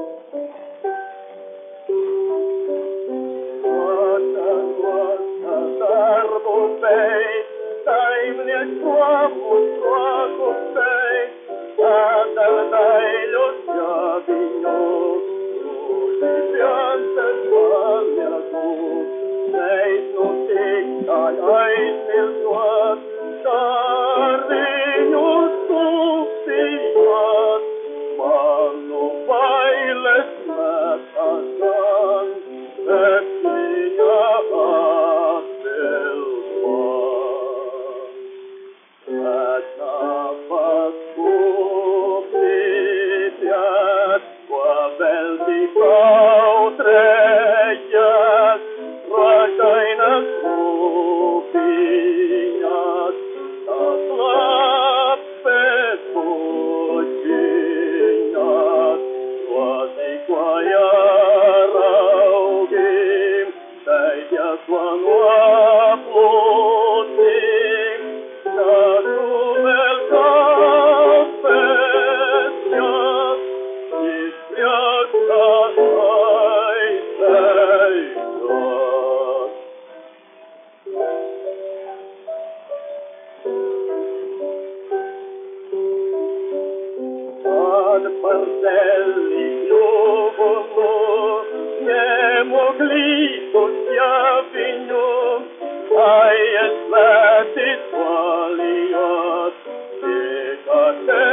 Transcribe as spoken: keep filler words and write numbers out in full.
Nuotta, nuotta, tarvupei, taimne suomus suokupei, ataltailus ja vignus, uusi pianten valjakuus, neitnut ikkai aisnil suot, tarvinus tupsivat, mallu vailes mätasan, öksiä aatelmaa. Mätavat kuplitjat, kuavelti kautrejat, raitainas kupiñat, taas lappet putinat, suosikua ja raukim, täidjät vaan luopluutim, ja sumel kappesjat, ispriakta aitäisat. Ad partelli piuvuno, nemoglitus ja vignum, aies lätis valiat, ecate